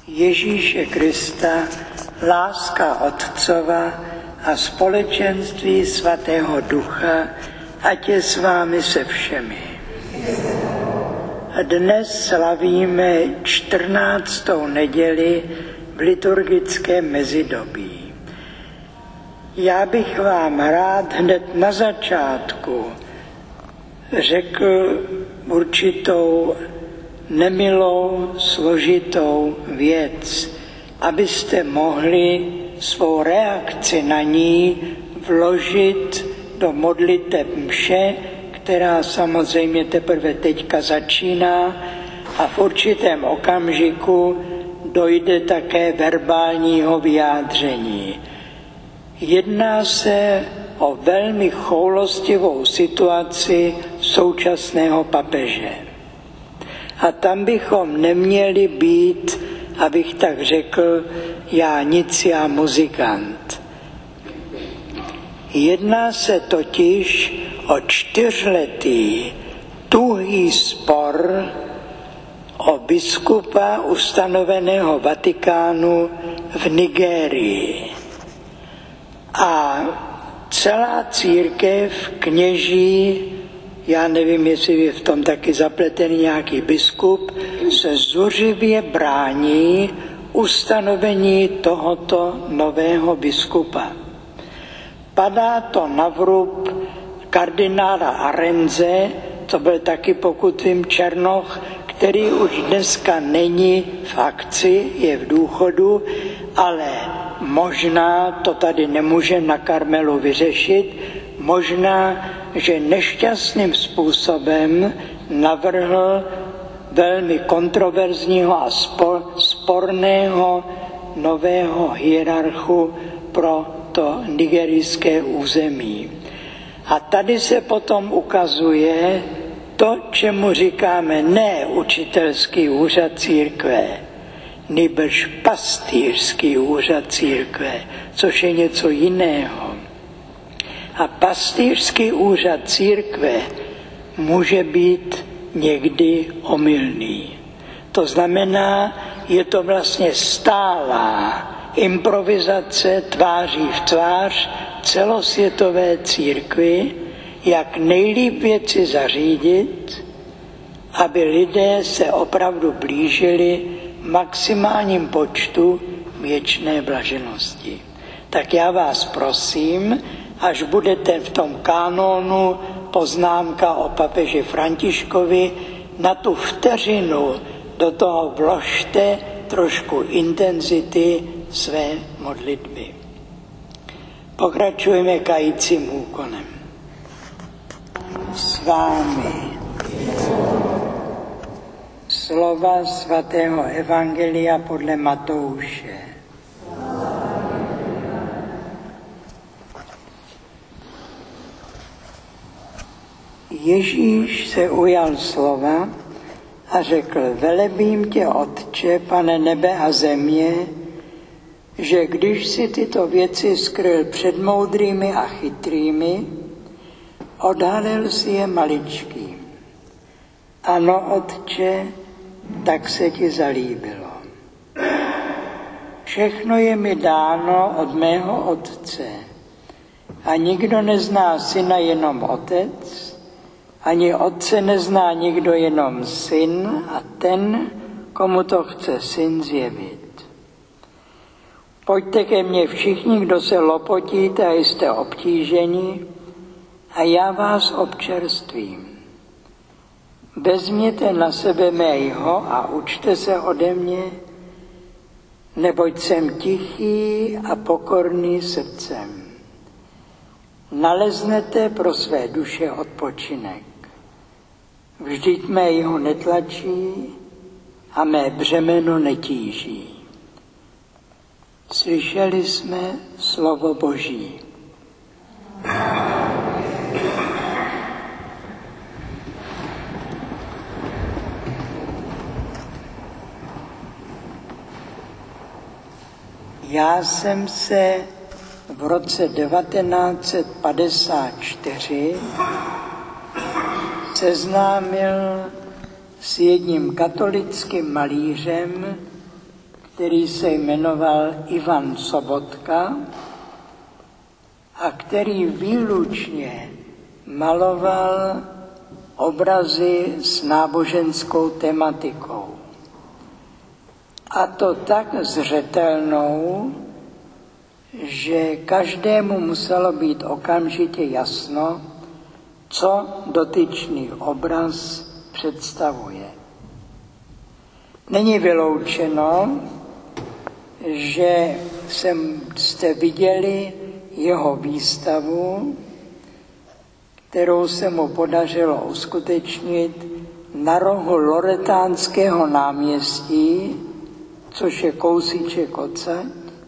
Ježíše Krista, láska Otcova a společenství Svatého Ducha, ať je s vámi se všemi. Dnes slavíme 14. neděli v liturgickém mezidobí. Já bych vám rád hned na začátku řekl určitou nemilou, složitou věc, abyste mohli svou reakci na ní vložit do modliteb mše, která samozřejmě teprve teďka začíná a v určitém okamžiku dojde také verbálního vyjádření. Jedná se o velmi choulostivou situaci současného papeže. A tam bychom neměli být, abych tak řekl, já nic, já muzikant. Jedná se totiž o 4letý tuhý spor o biskupa ustanoveného Vatikánu v Nigérii. A celá církev, kněží, já nevím, jestli je v tom taky zapletený nějaký biskup, se zuřivě brání ustanovení tohoto nového biskupa. Padá to na vrub kardinála Arenze, to byl taky, pokud vím, černoch, který už dneska není v akci, je v důchodu, ale možná to tady nemůže na Karmelu vyřešit, možná, že nešťastným způsobem navrhl velmi kontroverzního a sporného nového hierarchu pro to nigerijské území. A tady se potom ukazuje to, čemu říkáme ne učitelský úřad církve, nýbrž pastýřský úřad církve, což je něco jiného. A pastýřský úřad církve může být někdy omylný. To znamená, je to vlastně stálá improvizace tváří v tvář celosvětové církvi, jak nejlíp věci zařídit, aby lidé se opravdu blížili maximálním počtu věčné blaženosti. Tak já vás prosím, až budete v tom kánonu poznámka o papeži Františkovi, na tu vteřinu do toho vložte trošku intenzity své modlitby. Pokračujeme kajícím úkonem. S vámi slova svatého evangelia podle Matouše. Ježíš se ujal slova a řekl: velebím tě, Otče, Pane nebe a země, že když si tyto věci skryl před moudrými a chytrými, odhalil si je maličkým. Ano, Otče, tak se ti zalíbilo. Všechno je mi dáno od mého Otce a nikdo nezná Syna jenom Otec, ani Otce nezná nikdo jenom Syn a ten, komu to chce Syn zjevit. Pojďte ke mně všichni, kdo se lopotíte a jste obtíženi, a já vás občerstvím. Vezměte na sebe mého a učte se ode mě, neboť jsem tichý a pokorný srdcem. Naleznete pro své duše odpočinek. Vždyť mého netlačí a mé břemeno netíží. Slyšeli jsme slovo Boží. Já jsem se v roce 1954 seznámil s jedním katolickým malířem, který se jmenoval Ivan Sobotka a který výlučně maloval obrazy s náboženskou tematikou. A to tak zřetelnou, že každému muselo být okamžitě jasno, co dotyčný obraz představuje. Není vyloučeno, že jste viděli jeho výstavu, kterou se mu podařilo uskutečnit na rohu Loretánského náměstí, což je kousíček odsaď.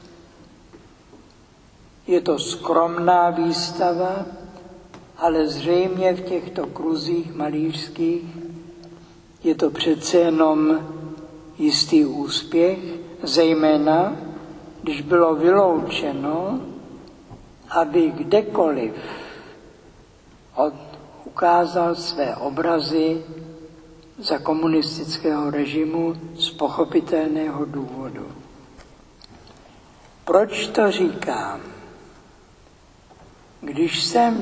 Je to skromná výstava, ale zřejmě v těchto kruzích malířských je to přece jenom jistý úspěch, zejména když bylo vyloučeno, aby kdekoliv ukázal své obrazy za komunistického režimu z pochopitelného důvodu. Proč to říkám? Když jsem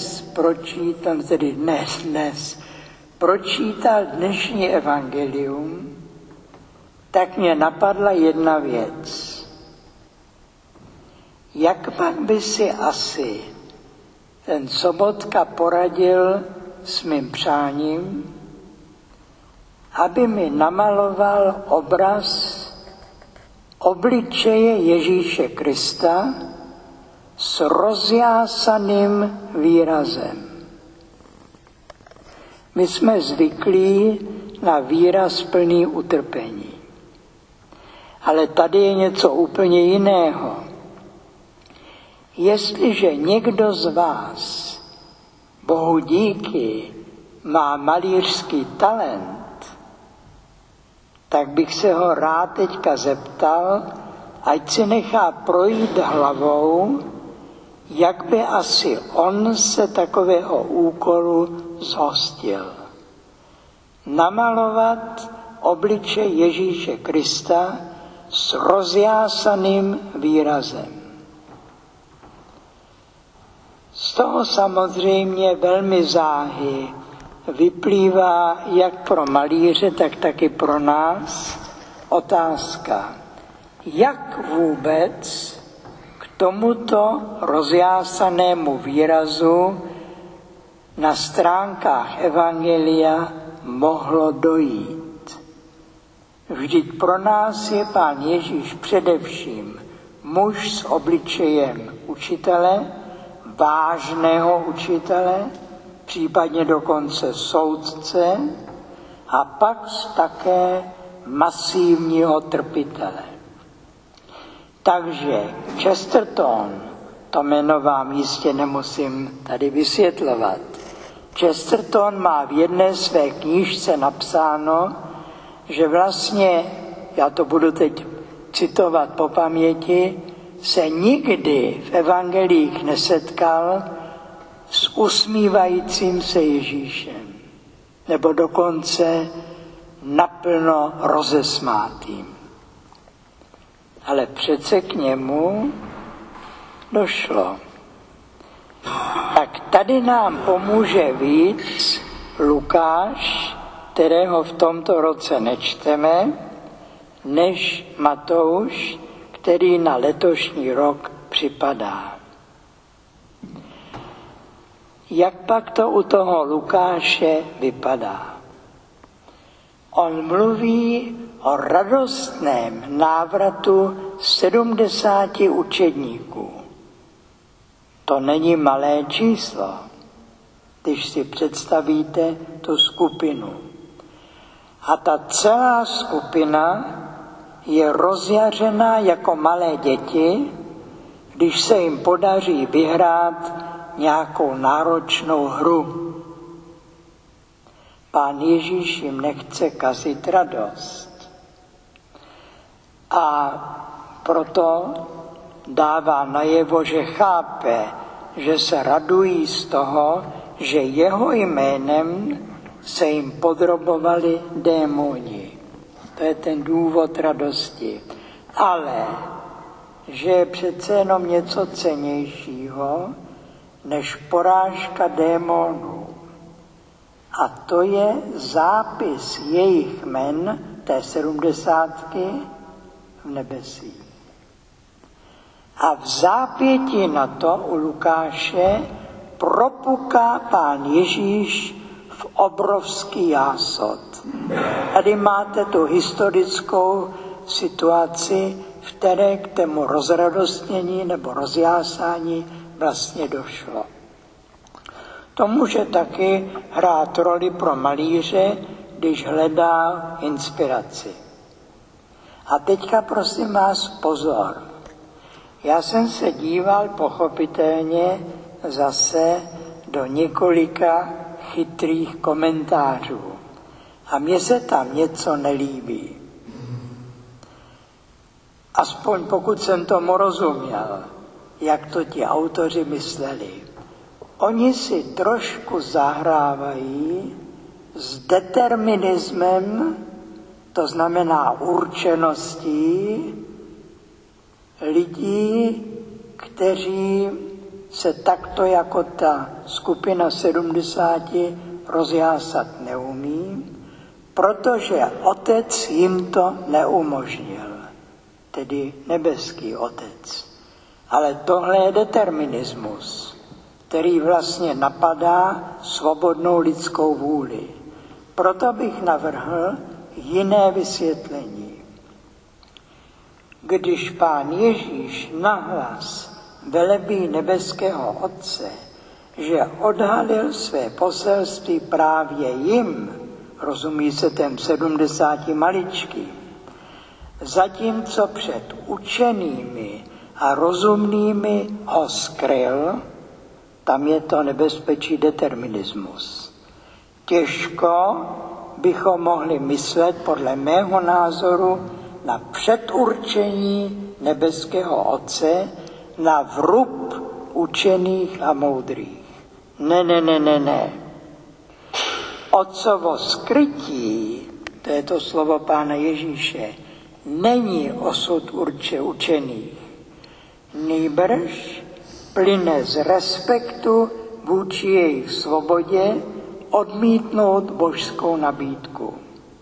pročítal dnešní evangelium, tak mě napadla jedna věc. Jak pak by si asi ten Sobotka poradil s mým přáním, aby mi namaloval obraz obličeje Ježíše Krista s rozjásaným výrazem. My jsme zvyklí na výraz plný utrpení. Ale tady je něco úplně jiného. Jestliže někdo z vás, Bohu díky, má malířský talent, tak bych se ho rád teďka zeptal, ať si nechá projít hlavou, jak by asi on se takového úkolu zhostil. Namalovat obličej Ježíše Krista s rozjásaným výrazem. Z toho samozřejmě velmi záhy vyplývá jak pro malíře, tak taky pro nás otázka, jak vůbec k tomuto rozjásanému výrazu na stránkách evangelia mohlo dojít. Vždyť pro nás je Pán Ježíš především muž s obličejem učitele, vážného učitele, případně dokonce soudce a pak také masivního trpitele. Takže Chesterton, to jméno vám jistě nemusím tady vysvětlovat, Chesterton má v jedné své knížce napsáno, že vlastně, já to budu teď citovat po paměti, se nikdy v evangelích nesetkal s usmívajícím se Ježíšem, nebo dokonce naplno rozesmátým. Ale přece k němu došlo. Tak tady nám pomůže víc Lukáš, kterého v tomto roce nečteme, než Matouš, který na letošní rok připadá. Jak pak to u toho Lukáše vypadá? On mluví o radostném návratu 70 učedníků. To není malé číslo, když si představíte tu skupinu. A ta celá skupina je rozjařená jako malé děti, když se jim podaří vyhrát nějakou náročnou hru. Pán Ježíš jim nechce kazit radost. A proto dává najevo, že chápe, že se radují z toho, že jeho jménem se jim podrobovali démoni. To je ten důvod radosti. ale že je přece jenom něco cennějšího než porážka démonů. A to je zápis jejich jmen, té 70 v nebesích. A v zápěti na to u Lukáše propuká Pán Ježíš v obrovský jásot. Tady máte tu historickou situaci, v které k tému rozradostnění nebo rozjásání vlastně došlo. To může taky hrát roli pro malíře, když hledá inspiraci. A teďka prosím vás pozor. Já jsem se díval pochopitelně zase do několika chytrých komentářů. A mně se tam něco nelíbí. Aspoň pokud jsem tomu rozuměl, jak to ti autoři mysleli. Oni si trošku zahrávají s determinismem, to znamená určeností lidí, kteří se takto jako ta skupina 70 rozjásat neumí, protože Otec jim to neumožnil, tedy nebeský Otec. Ale tohle je determinismus, který vlastně napadá svobodnou lidskou vůli. Proto bych navrhl jiné vysvětlení. Když Pán Ježíš nahlas velebí nebeského Otce, že odhalil své poselství právě jim, rozumí se těm 70 maličkým, zatímco před učenými a rozumnými ho skryl, tam je to nebezpečí determinismus. Těžko bychom mohli myslet, podle mého názoru, na předurčení nebeského Otce, na vrub učených a moudrých. Ne. Otcovo skrytí, to je to slovo Pána Ježíše, není osud učených. Nýbrž plyne z respektu vůči jejich svobodě odmítnout božskou nabídku.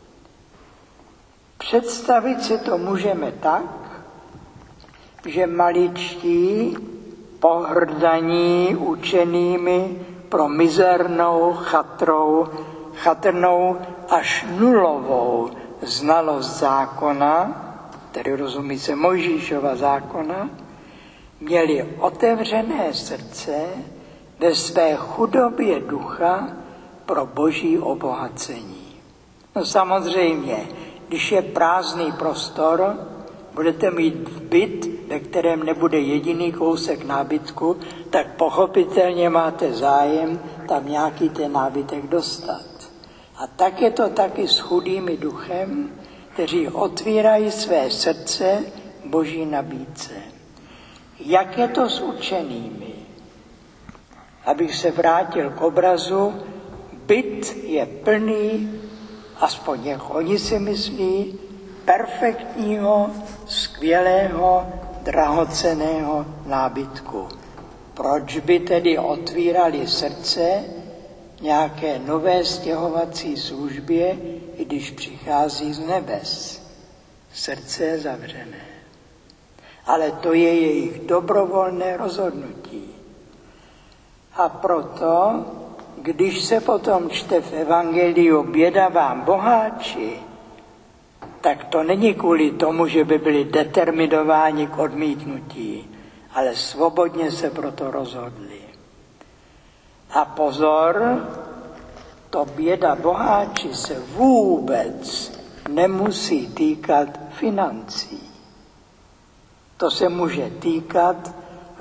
Představit si to můžeme tak, že maličtí pohrdaní učenými pro mizernou, chatrnou až nulovou znalost zákona, tedy rozumí se Mojžíšova zákona, měli otevřené srdce ve své chudobě ducha pro boží obohacení. No samozřejmě, když je prázdný prostor, budete mít byt, ve kterém nebude jediný kousek nábytku, tak pochopitelně máte zájem tam nějaký ten nábytek dostat. A tak je to taky s chudými duchem, kteří otvírají své srdce boží nabídce. Jak je to s učenými? Abych se vrátil k obrazu, byt je plný, aspoň jak oni si myslí, perfektního, skvělého, drahocenného nábytku. Proč by tedy otvírali srdce nějaké nové stěhovací službě, i když přichází z nebes? Srdce je zavřené. Ale to je jejich dobrovolné rozhodnutí. A proto, když se potom čte v evangeliu běda vám boháči, tak to není kvůli tomu, že by byli determinováni k odmítnutí, ale svobodně se proto rozhodli. A pozor, to běda boháči se vůbec nemusí týkat financí. To se může týkat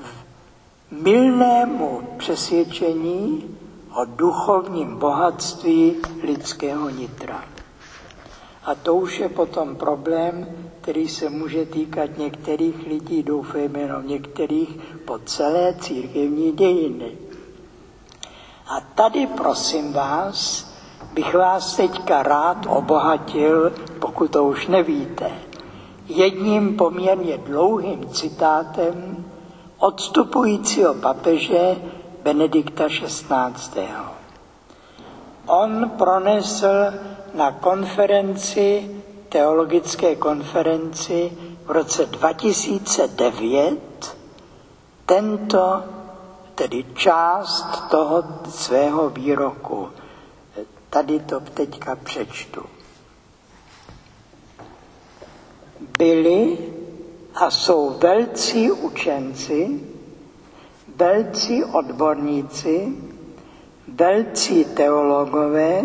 mylnému přesvědčení o duchovním bohatství lidského nitra. A to už je potom problém, který se může týkat některých lidí, doufejme jenom některých, po celé církevní dějiny. A tady, prosím vás, bych vás teďka rád obohatil, pokud to už nevíte. jedním poměrně dlouhým citátem odstupujícího papeže Benedikta XVI. On pronesl na teologické konferenci v roce 2009 tedy část toho svého výroku. Tady to teďka přečtu. Byli a jsou velcí učenci, velcí odborníci, velcí teologové,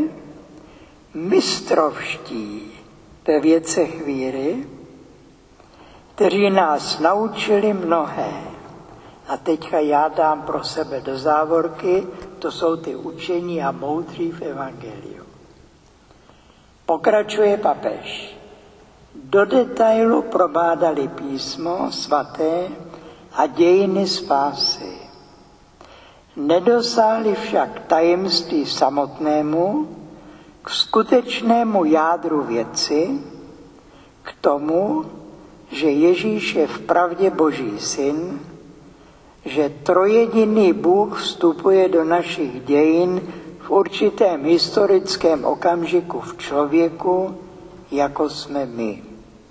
mistrovští ve věcech víry, kteří nás naučili mnohé. A teďka já dám pro sebe do závorky, to jsou ty učení a moudří v evangeliu. Pokračuje papež. Do detailu probádali písmo svaté a dějiny spásy. Nedosáhli však tajemství samotnému, k skutečnému jádru věci, k tomu, že Ježíš je vpravdě Boží syn, že trojjediný Bůh vstupuje do našich dějin v určitém historickém okamžiku v člověku, jako jsme my.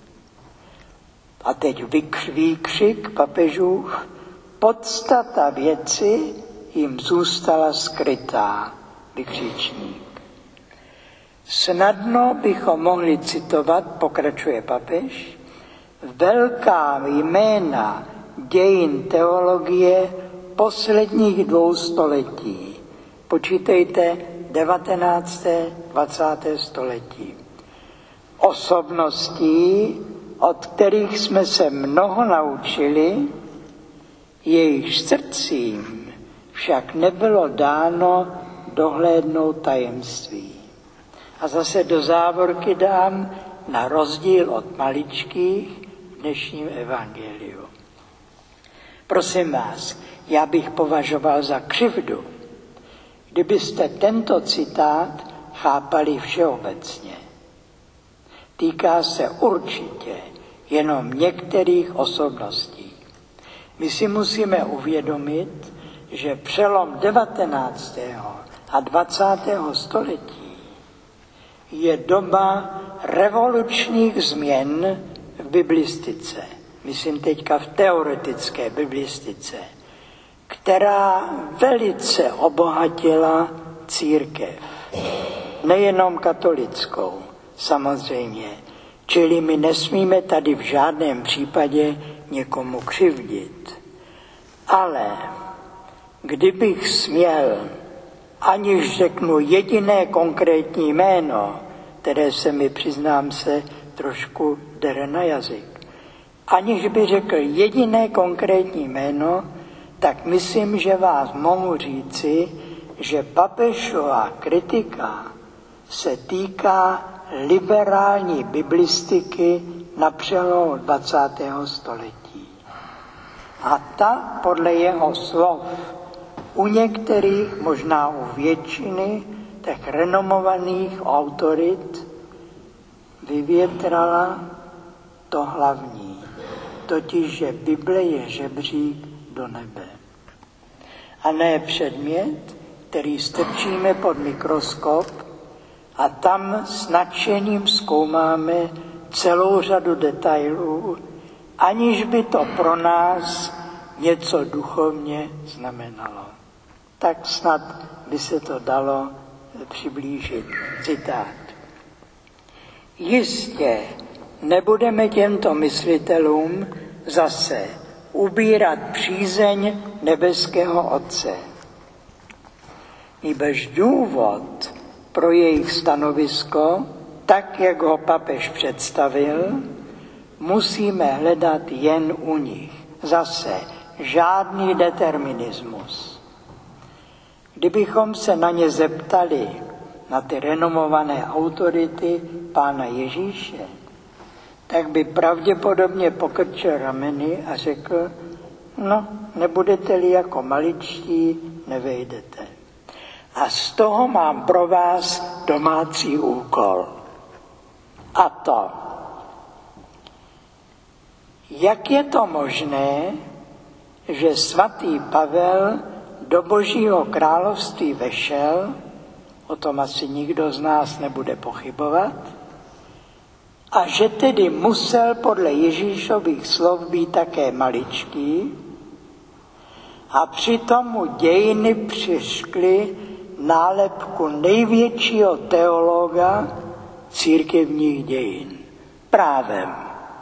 A teď výkřik papežův, podstata věci jim zůstala skrytá, vykřičník. Snadno bychom mohli citovat, pokračuje papež, velká jména dějin teologie posledních 2 století. Počítejte 19. 20. století. Osobností, od kterých jsme se mnoho naučili, jejich srdcím však nebylo dáno dohlédnout tajemství. A zase do závorky dám na rozdíl od maličkých v dnešním evangeliu. Prosím vás, já bych považoval za křivdu, kdybyste tento citát chápali všeobecně. Týká se určitě jenom některých osobností. My si musíme uvědomit, že přelom 19. a 20. století je doba revolučních změn v biblistice. Myslím teďka v teoretické biblistice, která velice obohatila církev. Nejenom katolickou, samozřejmě. Čili my nesmíme tady v žádném případě někomu křivdit. Ale kdybych směl, aniž řeknu jediné konkrétní jméno, které se mi, přiznám se, trošku dere na jazyk, aniž by řekl jediné konkrétní jméno, tak myslím, že vás mohu říci, že papežova kritika se týká liberální biblistiky na přelomu 20. století. A ta podle jeho slov u některých, možná u většiny, těch renomovaných autorit vyvětrala to hlavní, totiž, že Bible je žebřík do nebe. A ne předmět, který strčíme pod mikroskop a tam s nadšením zkoumáme celou řadu detailů, aniž by to pro nás něco duchovně znamenalo. Tak snad by se to dalo přiblížit. Citát. Jistě nebudeme těmto myslitelům zase ubírat přízeň nebeského Otce. Nýbrž důvod pro jejich stanovisko, tak jak ho papež představil, musíme hledat jen u nich. Zase žádný determinismus. Kdybychom se na ně zeptali, na ty renomované autority Pána Ježíše, tak by pravděpodobně pokrčil rameny a řekl, no, nebudete-li jako maličtí, nevejdete. A z toho mám pro vás domácí úkol. A to, Jak je to možné, že svatý Pavel do Božího království vešel, o tom asi nikdo z nás nebude pochybovat, a že tedy musel podle Ježíšových slov být také maličký, a přitom mu dějiny přiškly nálepku největšího teologa církevních dějin. Právem.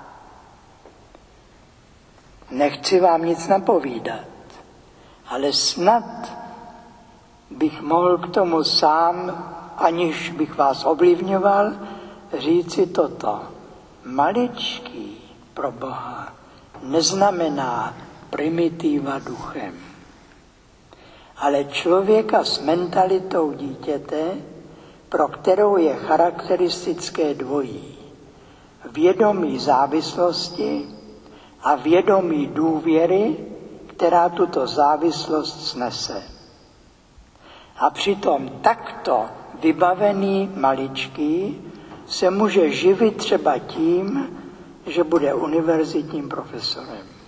Nechci vám nic napovídat, ale snad bych mohl k tomu sám, aniž bych vás ovlivňoval, říci toto. Maličký pro Boha neznamená primitiva duchem, ale člověka s mentalitou dítěte, pro kterou je charakteristické dvojí. Vědomí závislosti a vědomí důvěry, která tuto závislost snese. A přitom takto vybavený maličký se může živit třeba tím, že bude univerzitním profesorem.